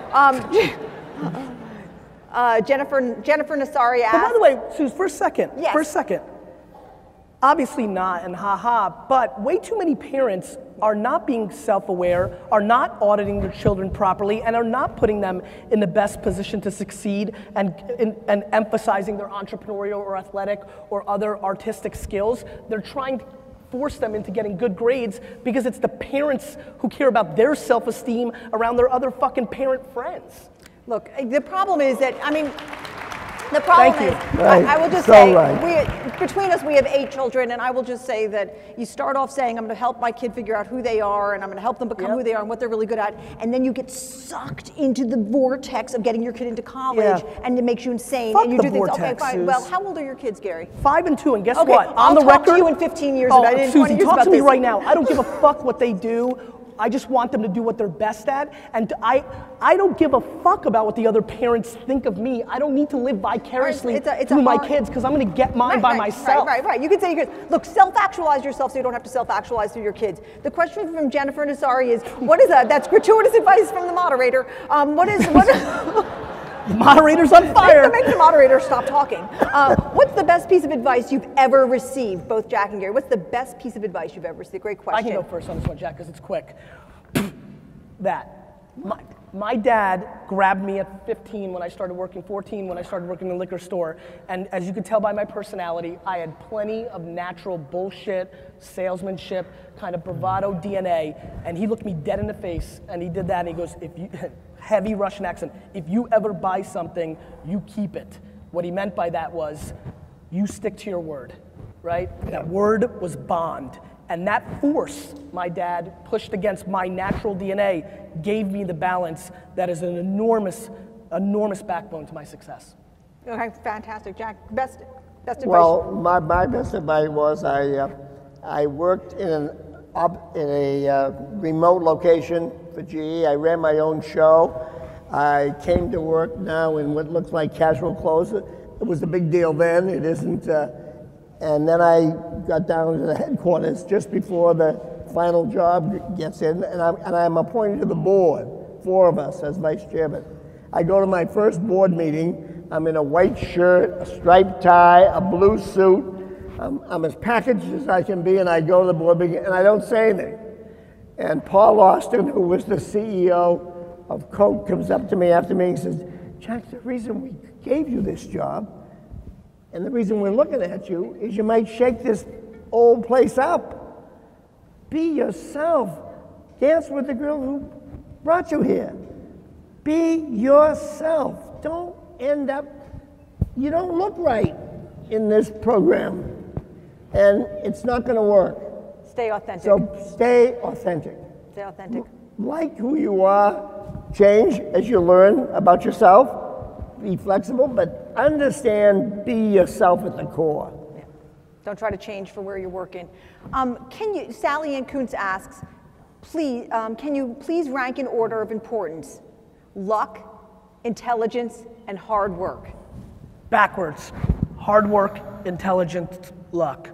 Jennifer Nassari asked. But by the way, Suze, for a second. Yes. For a second. Obviously not, and but way too many parents are not being self-aware, are not auditing their children properly, and are not putting them in the best position to succeed and emphasizing their entrepreneurial or athletic or other artistic skills. They're trying to force them into getting good grades because it's the parents who care about their self-esteem around their other fucking parent friends. Look, the problem is that, I mean, The problem Thank you. is, Right. I will just So say, right. between us, we have 8 children, and I will just say that you start off saying, I'm going to help my kid figure out who they are, and I'm going to help them become Yep. who they are and what they're really good at, and then you get sucked into the vortex of getting your kid into college, Yeah. and it makes you insane, Fuck and you the do things. Okay, vortex, fine. Suze. Well, how old are your kids, Gary? 5 and 2, and guess Okay, what? I'll On the talk record, to you in 15 years oh, about it, in 20 Susie, years talk about to me this. right now. I don't give a fuck what they do. I just want them to do what they're best at, and I don't give a fuck about what the other parents think of me. I don't need to live vicariously It's a through my hard- kids because I'm going to get mine by myself. Right. You could say, look, self-actualize yourself so you don't have to self-actualize through your kids. The question from Jennifer Nassari is, what is that? That's gratuitous advice from the moderator. What The moderator's on fire. Make the moderator stop talking. What's the best piece of advice you've ever received, both Jack and Gary? What's the best piece of advice you've ever received? Great question. I can go first on this one, Jack, because it's quick. My dad grabbed me at 15 when I started working, 14 when I started working in the liquor store, and as you could tell by my personality, I had plenty of natural bullshit, salesmanship, kind of bravado DNA, and he looked me dead in the face, and he did that, and he goes, if you, heavy Russian accent, if you ever buy something, you keep it. What he meant by that was, you stick to your word, right? That word was bond. And that force my dad pushed against my natural DNA gave me the balance that is an enormous, enormous backbone to my success. Okay, fantastic. Jack, best advice. Well, my best advice was I worked in a remote location for GE. I ran my own show. I came to work now in what looks like casual clothes. It was a big deal then. It isn't. And then I got down to the headquarters just before the final job gets in, and I'm appointed to the board, 4 of us as vice chairman. I go to my first board meeting. I'm in a white shirt, a striped tie, a blue suit. I'm as packaged as I can be, and I go to the board meeting, and I don't say anything. And Paul Austin, who was the CEO of Coke, comes up to me after me and says, Jack, the reason we gave you this job and the reason we're looking at you is you might shake this old place up. Be yourself. Dance with the girl who brought you here. Be yourself. Don't end up, you don't look right in this program. And it's not going to work. Stay authentic. So stay authentic. Stay authentic. Like who you are. Change as you learn about yourself. Be flexible, but understand, be yourself at the core. Yeah. Don't try to change for where you're working. Sally Ann Kuntz asks, please, can you please rank in order of importance? Luck, intelligence, and hard work. Backwards. Hard work, intelligence, luck.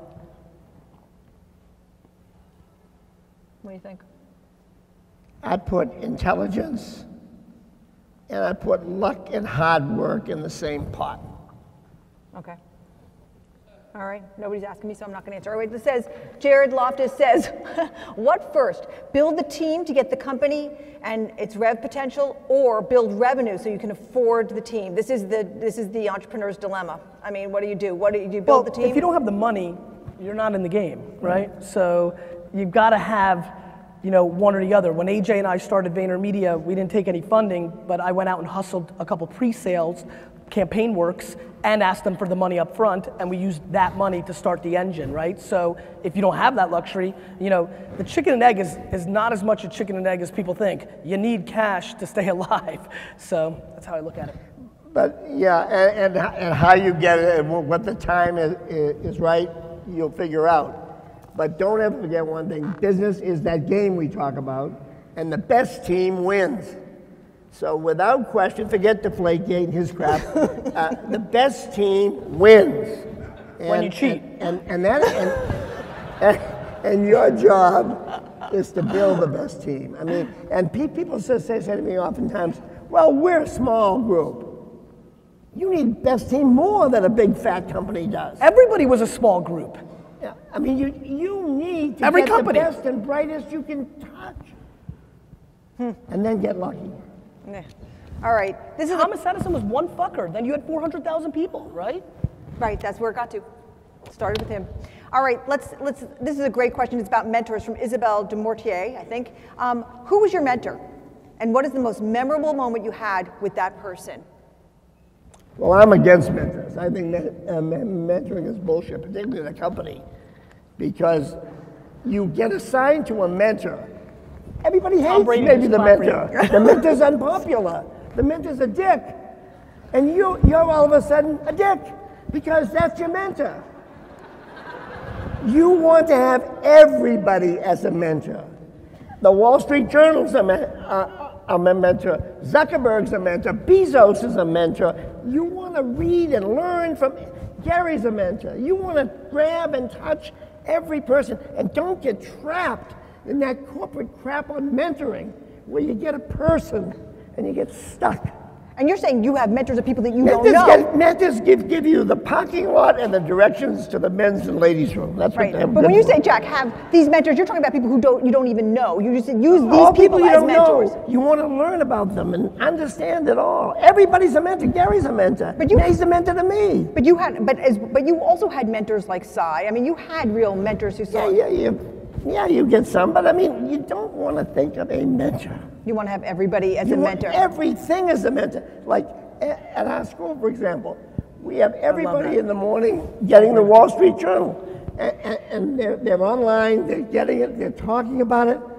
What do you think? I put intelligence and I put luck and hard work in the same pot. Okay. All right, nobody's asking me, so I'm not going to answer. All right, this says, Jared Loftus says, what first? Build the team to get the company and its rev potential, or build revenue so you can afford the team? This is the entrepreneur's dilemma. I mean, what do you do? Build the team? If you don't have the money, you're not in the game, right? So you've got to have, one or the other. When AJ and I started VaynerMedia, we didn't take any funding, but I went out and hustled a couple pre-sales, campaign works, and asked them for the money up front, and we used that money to start the engine, right? So if you don't have that luxury, the chicken and egg is not as much a chicken and egg as people think. You need cash to stay alive. So that's how I look at it. But yeah, and how you get it and what the time is right, you'll figure out. But don't ever forget one thing, business is that game we talk about, and the best team wins. So without question, forget Deflategate and his crap. The best team wins. When you cheat. And your job is to build the best team. I mean, and people say to me oftentimes, well, we're a small group. You need best team more than a big fat company does. Everybody was a small group. Yeah, I mean, you need to Every get company. the best and brightest you can touch. And then get lucky. Yeah. All right. Thomas Edison was one fucker. Then you had 400,000 people, right? Right, that's where it got to. Started with him. All right, let's. This is a great question. It's about mentors from Isabelle Demortier, I think. Who was your mentor? And what is the most memorable moment you had with that person? Well, I'm against mentors. I think mentoring is bullshit, particularly in a company, because you get assigned to a mentor. Everybody hates maybe the mentor. The mentor's unpopular. The mentor's a dick. And you're all of a sudden a dick because that's your mentor. You want to have everybody as a mentor. The Wall Street Journal's a mentor. Zuckerberg's a mentor. Bezos is a mentor. You want to read and learn from Gary's a mentor. You want to grab and touch every person and don't get trapped in that corporate crap on mentoring where you get a person and you get stuck. And you're saying you have mentors of people that you don't know. Mentors give you the parking lot and the directions to the men's and ladies' room. That's right. What but when you say, Jack, have these mentors, you're talking about people who you don't even know. You just use these people as mentors. You want to learn about them and understand it all. Everybody's a mentor. Gary's a mentor. He's a mentor to me. But you also had mentors like Cy. I mean, you had real mentors who saw. Yeah, you get some, but I mean, you don't want to think of a mentor. You want to have everybody as a mentor. Everything as a mentor. Like at our school, for example, we have everybody in the morning getting the Wall Street Journal, and they're online. They're getting it. They're talking about it.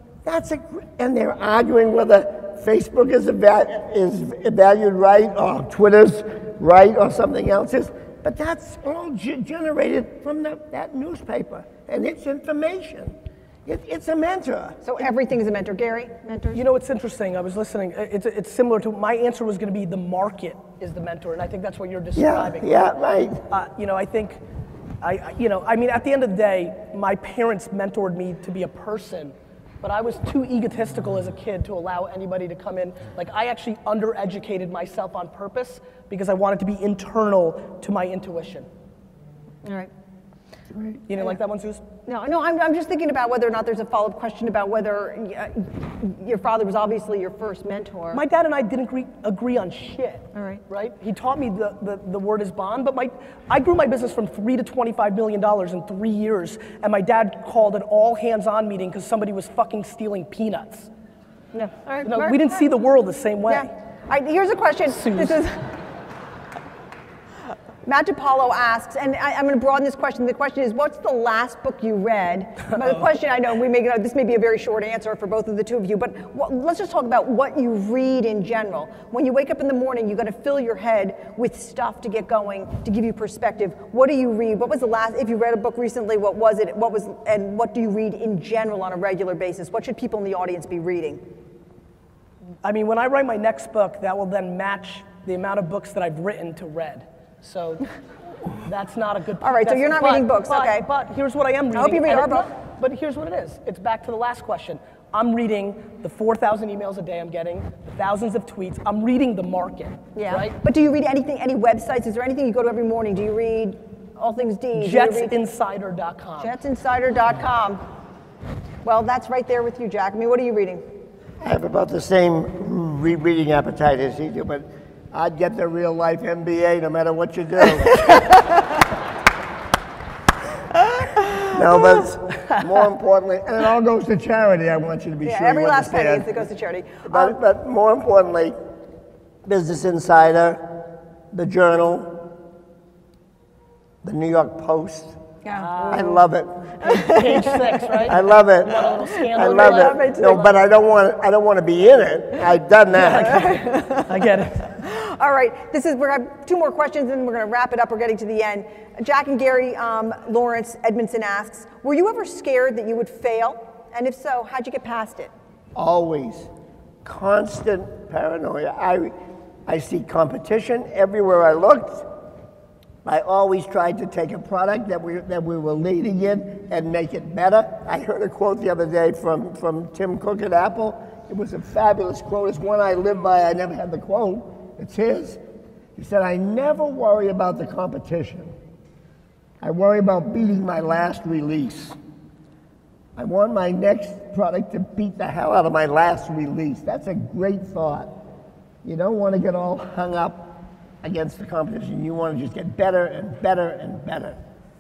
And they're arguing whether Facebook is valued right or Twitter's right or something else is. But that's all generated from that newspaper, and it's information. It's a mentor. So everything is a mentor. Gary, mentors? You know, it's interesting. I was listening. It's similar to, my answer was going to be the market is the mentor, and I think that's what you're describing. Yeah, right. I think, I mean, at the end of the day, my parents mentored me to be a person, but I was too egotistical as a kid to allow anybody to come in. Like, I actually undereducated myself on purpose because I wanted to be internal to my intuition. All right. You didn't like that one, Suze? No, I'm just thinking about whether or not there's a follow-up question about whether your father was obviously your first mentor. My dad and I didn't agree on shit. All right. Right? He taught me the word is bond, but I grew my business from $3 to $25 million in 3 years, and my dad called an all-hands-on meeting because somebody was fucking stealing peanuts. No. All right. No, we didn't see the world the same way. Yeah. All right, here's a question. This is Matt DiPaolo asks, and I'm going to broaden this question. The question is, what's the last book you read? But the question, I know, this may be a very short answer for both of the two of you, but let's just talk about what you read in general. When you wake up in the morning, you got to fill your head with stuff to get going, to give you perspective. What do you read? What was the last, if you read a book recently, what was it? And what do you read in general on a regular basis? What should people in the audience be reading? I mean, when I write my next book, that will then match the amount of books that I've written to read. So that's not a good. All right, so you're not reading books, okay? But here's what I am reading. I hope you read our book. But here's what it is. It's back to the last question. I'm reading the 4,000 emails a day I'm getting, the thousands of tweets. I'm reading the market. Yeah. Right? But do you read anything, any websites? Is there anything you go to every morning? Do you read All Things D? JetsInsider.com. JetsInsider.com. Well, that's right there with you, Jack. I mean, what are you reading? I have about the same reading appetite as you do, but I'd get the real life MBA no matter what you do. No, but more importantly, and it all goes to charity, I want you to be sure. Every last penny it goes to charity. But more importantly, Business Insider, the Journal, the New York Post. Yeah. I love it. Page 6, right? I love it. A little scandal. I love it. No, but I don't want to be in it. I've done that. I get it. All right, we're going to have two more questions and we're going to wrap it up. We're getting to the end. Jack and Gary, Lawrence Edmondson asks, were you ever scared that you would fail? And if so, how'd you get past it? Always. Constant paranoia. I see competition everywhere I looked. I always tried to take a product that we were leading in and make it better. I heard a quote the other day from Tim Cook at Apple. It was a fabulous quote. It's one I live by. I never had the quote. It's his. He said, I never worry about the competition. I worry about beating my last release. I want my next product to beat the hell out of my last release. That's a great thought. You don't want to get all hung up against the competition. You want to just get better and better and better.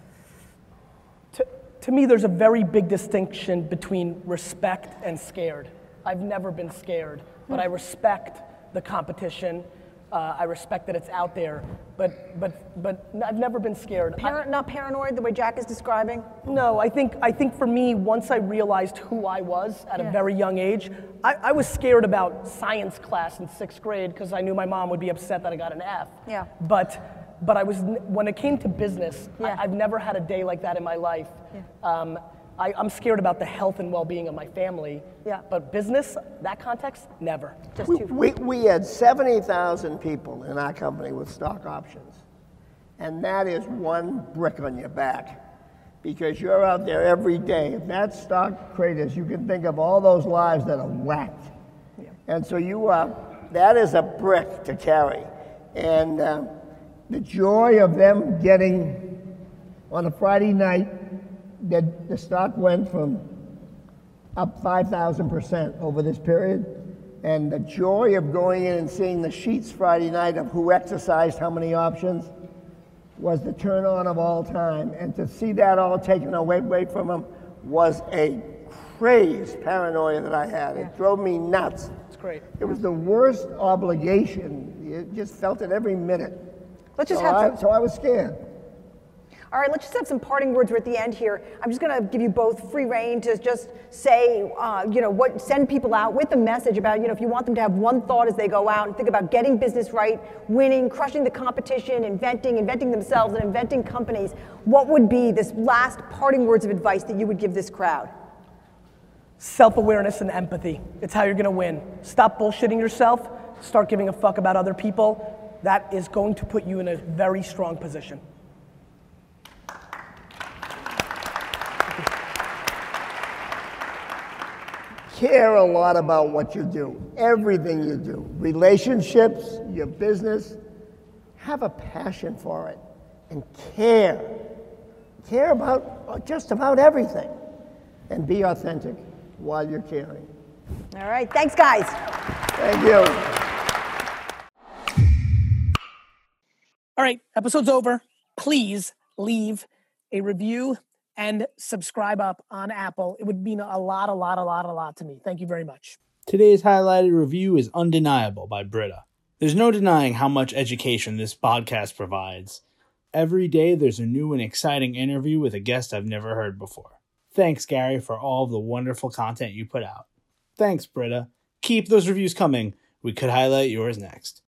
To me, there's a very big distinction between respect and scared. I've never been scared, but I respect the competition. I respect that it's out there, but I've never been scared. Not paranoid the way Jack is describing? No, I think for me, once I realized who I was at a very young age, I was scared about science class in 6th grade because I knew my mom would be upset that I got an F. Yeah. But I was, when it came to business, I've never had a day like that in my life. Yeah. I'm scared about the health and well-being of my family. Yeah. But business, that context, never. We had 70,000 people in our company with stock options. And that is one brick on your back. Because you're out there every day. If that stock craters, you can think of all those lives that are whacked. Yeah. And so that is a brick to carry. And the joy of them getting, on a Friday night, the stock went from up 5,000% over this period. And the joy of going in and seeing the sheets Friday night of who exercised how many options was the turn on of all time. And to see that all taken away from them was a crazed paranoia that I had. It drove me nuts. It's great. It was the worst obligation. You just felt it every minute. So I was scared. All right, let's just have some parting words. We're at the end here. I'm just going to give you both free reign to just say, send people out with a message about, if you want them to have one thought as they go out and think about getting business right, winning, crushing the competition, inventing themselves and inventing companies, what would be this last parting words of advice that you would give this crowd? Self-awareness and empathy. It's how you're going to win. Stop bullshitting yourself. Start giving a fuck about other people. That is going to put you in a very strong position. Care a lot about what you do, everything you do, relationships, your business. Have a passion for it and care about just about everything, and be authentic while you're caring. All right, thanks guys. Thank you. All right, episode's over. Please leave a review and subscribe up on Apple. It would mean a lot to me. Thank you very much. Today's highlighted review is Undeniable by Britta. There's no denying how much education this podcast provides. Every day there's a new and exciting interview with a guest I've never heard before. Thanks, Gary, for all of the wonderful content you put out. Thanks, Britta. Keep those reviews coming. We could highlight yours next.